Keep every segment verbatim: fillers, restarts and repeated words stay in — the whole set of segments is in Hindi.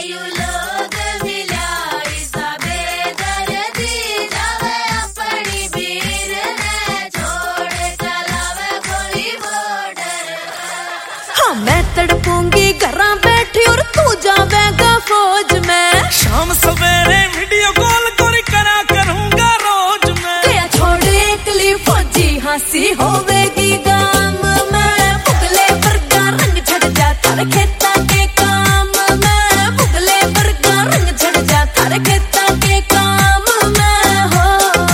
मैं तड़पूंगी घरा बैठी और तू जावेगा फौज में। शाम सवेरे वीडियो कॉल कर करा करूंगा रोज में। क्या छोड़ एकली फौजी हंसी होवेगी गाम में। भुगले वर्गा रंग झड़ जाता रे खेता के काम में। भुगले वर्गा रंग झड़ जाता रे खेता के काम में हो।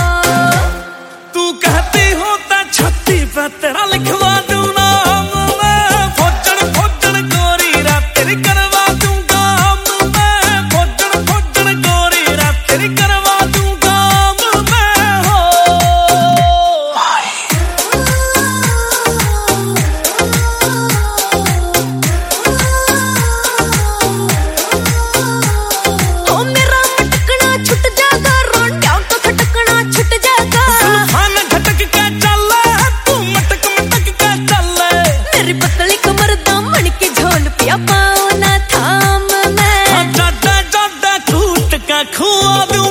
तू कहती होता छत्ती पे तेरा लिखवा दूं नाम में। फौजन फौजन गोरी रात तेरी करवा दूंगा मैं। फौजन फौजन गोरी रात तेरी करवा दूंगा मैं हो। ओ मेरा मटकना छुट जाएगा रोंडिया तो खटकना छुट जाएगा। सुल्फान घटक के चले तू मटक मटक के चले। मेरी पतली कमर दामन की झोल पिया पाओ ना थाम में। जादा जादा छूट का खुआ दूं